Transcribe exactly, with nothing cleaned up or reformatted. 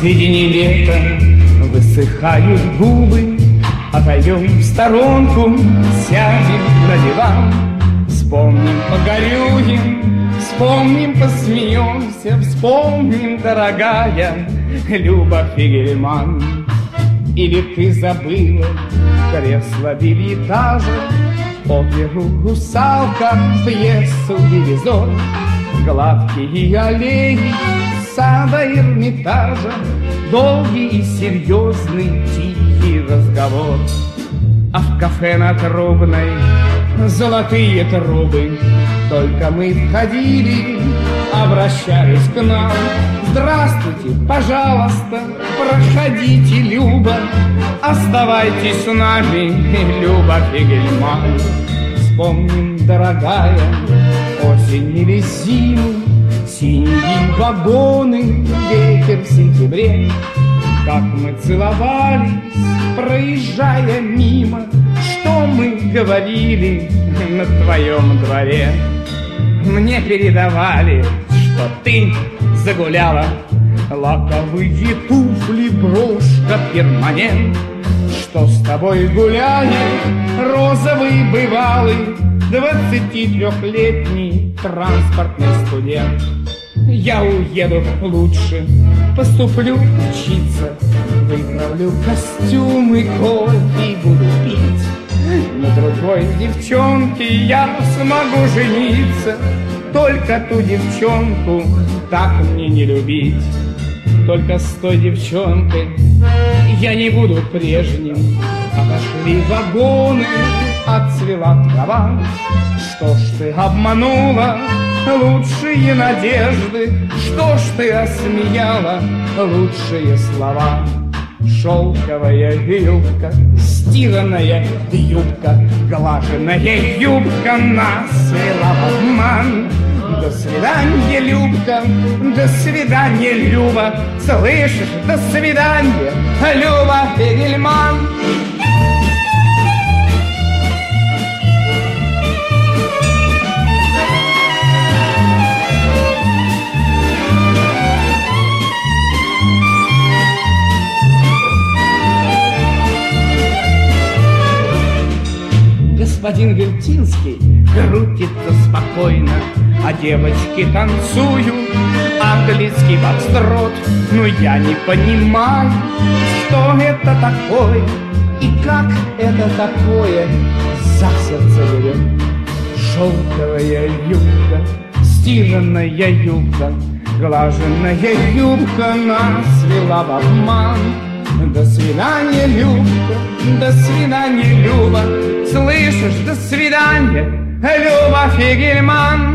середине лета высыхают губы, отойдем в сторонку, сядем на диван. Вспомним, погорюем, вспомним, посмеемся, вспомним, дорогая Люба Фигельман. Или ты забыла кресло бельетажа, оперу «Русалка», пьесу «Дивизор», гладкие аллеи сада Эрмитажа, долгий и серьезный тихий разговор. А в кафе на Трубной золотые трубы, только мы входили, обращались к нам: здравствуйте, пожалуйста, проходите, Люба, оставайтесь с нами, Люба Фигельман. Вспомним, дорогая, осень или зиму, синие вагоны, ветер в сентябре, как мы целовались, проезжая мимо, что мы говорили на твоем дворе. Мне передавали, что ты загуляла, лаковые туфли, брошка, перманент, что с тобой гуляет розовый бывалый двадцатитрёхлетний транспортный студент. Я уеду лучше, поступлю учиться, выправлю костюмы, кофе буду пить. На другой девчонке я смогу жениться, только ту девчонку так мне не любить. Только с той девчонкой я не буду прежним. Отошли вагоны, отцвела трава. Что ж ты обманула лучшие надежды, что ж ты осмеяла лучшие слова? Шелковая юбка, стиранная юбка, глаженная юбка нас свела в обман. До свидания, Любка, до свидания, Люба, слышишь, до свидания, Люба Фигельман. Господин Вертинский крутится спокойно, а девочки танцуют английский фокстрот. Но я не понимаю, что это такое и как это такое за сердце берет. Шелковая юбка, стиранная юбка, глаженная юбка нас вела в обман. До свидания, Любка, до свидания, Люба, слышишь, до свидания, Люба Фигельман.